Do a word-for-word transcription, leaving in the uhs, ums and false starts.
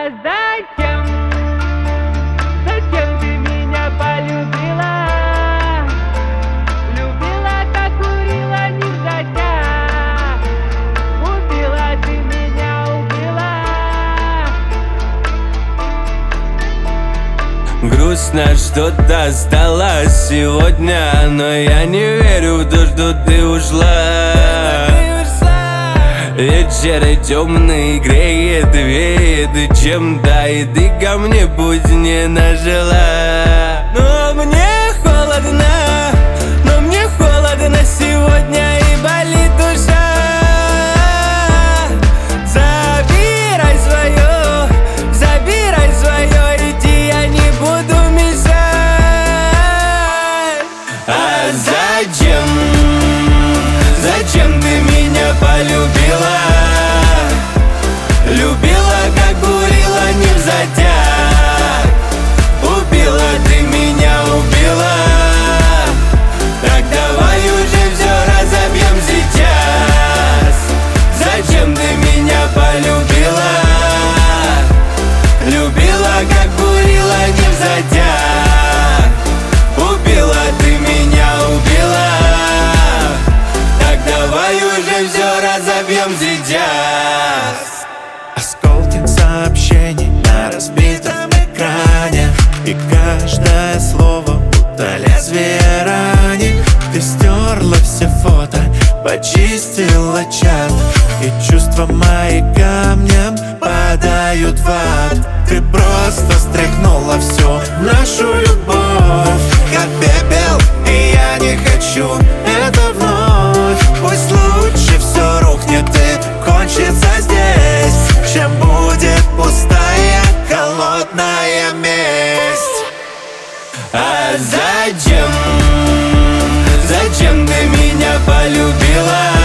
А зачем, зачем ты меня полюбила? Любила, как курила, невзначай. Убила, ты меня убила. Грустно, что-то сдалась сегодня, но я не верю в то, что ты ушла. Вечер темный греет, веет чем-то, и ты ко мне путь не нажила. Но мне холодно, но мне холодно сегодня, и болит душа. Забирай свое, забирай свое, иди, я не буду мешать. А зачем, зачем ты меня полюбила? Любила, как курила, невзначай. Убила, ты меня убила. Так давай уже все разобьем сейчас. Зачем ты меня полюбила? Любила, как курила, невзначай. Убила, ты меня убила. Так давай уже все разобьем сейчас. Осколки сообщений на разбитом экране, и каждое слово будто лезвие ранит. Ты стерла все фото, почистила чат, и чувства мои камнем падают в ад. Ты просто стряхнула всю нашу любовь, как пепел, и я не хочу это вновь. Пусть лучше все рухнет и кончится здесь, чем будет пустая, холодная месть. А зачем, зачем ты меня полюбила?